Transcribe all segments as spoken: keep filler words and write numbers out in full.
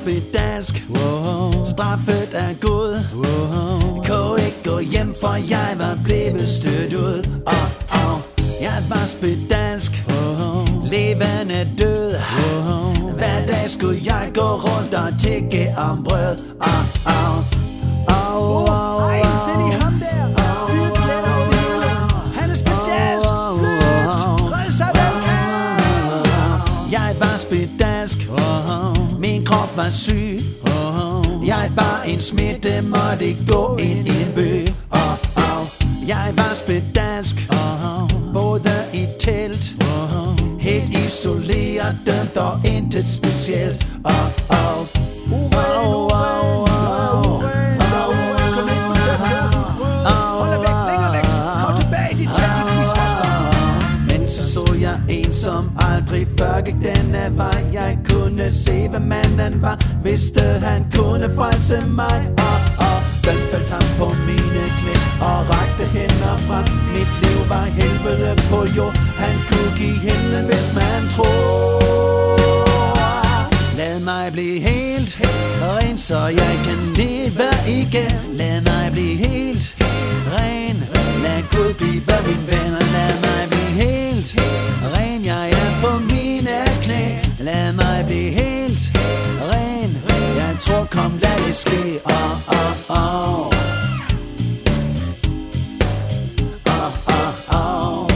spedalsk. Straffet er god. Kunne ikke gå hjem, for jeg var blevet stødt ud. Oh, oh. Jeg var spedalsk. Levende død. Hver dag skulle jeg gå rundt og tikke om brød. Oh, oh. Oh, oh, oh. Ej, se lige ham der. Fyret klæder over det hele. Han er spedalsk. Flyt. Red sig væk. Jeg var spedalsk. Min krop var syg. Jeg var en smitte, måtte ikke gå ind i en by. Oh, oh. Jeg var spedalsk. Boede i telt. Helt isoleret, dømt og intet specielt. Oh, oh. Oh, oh, oh, oh. En som aldrig før gik denne vej. Jeg kunne se, hvad manden var. Vidste han kunne frelse mig. Og, og den faldt ham på mine knæ og rakte hænder frem. Mit liv var helvede på jord. Han kunne give himlen, hvis man tror. Lad mig blive helt ren, så jeg kan leve igen. Lad mig blive helt ren. Lad Gud blive min ven. Lad mig blive helt ren, jeg er på mine knæ. Lad mig blive helt ren. Jeg tror, kom lad det ske. Oh, oh, oh. Oh, oh, oh.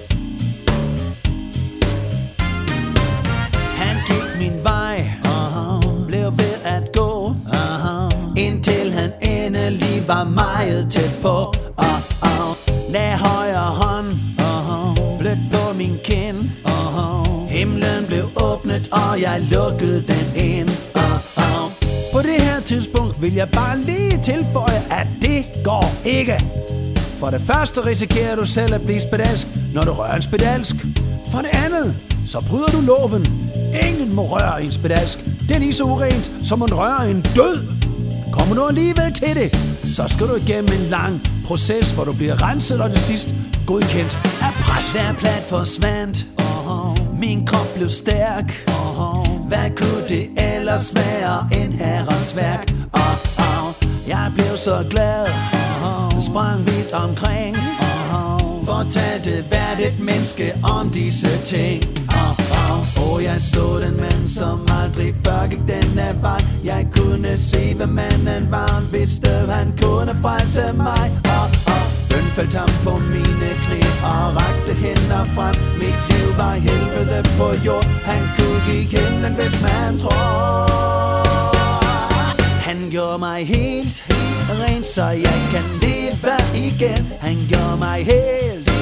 Han gik min vej, uh-huh. Blev ved at gå, uh-huh. Indtil han endelig var meget tæt på. Uh, uh. Lad højre hånd blødt på min kind. uh-huh. Himlen blev åbnet, og jeg lukkede den ind. uh-huh. På det her tidspunkt vil jeg bare lige tilføje, at det går ikke. For det første risikerer du selv at blive spedalsk, når du rører en spedalsk. For det andet, så bryder du loven. Ingen må røre en spedalsk. Det er lige så urent, som man rører en død. Kommer du alligevel til det, så skal du igennem en lang proces, hvor du bliver renset og til sidst godkendt af pres. Der plat forsvandt, uh-huh. Min krop blev stærk, uh-huh. Hvad kunne det ellers være end herrens værk? uh-huh. Jeg blev så glad, uh-huh. Sprang vidt omkring, uh-huh. Fortalte hvert et menneske om disse ting. uh-huh. Og jeg så den mand, som aldrig før gik denne vej. Jeg kunne se, hvad manden var. Vidste han kunne frelse mig. uh-huh. Bøn faldt ham på mine knæ og rakte hænder frem. Mit liv var helvede på jord. Han kunne give himlen, hvis man tror. Han gjorde mig helt, helt ren, så jeg kan leve igen. Han gjorde mig helt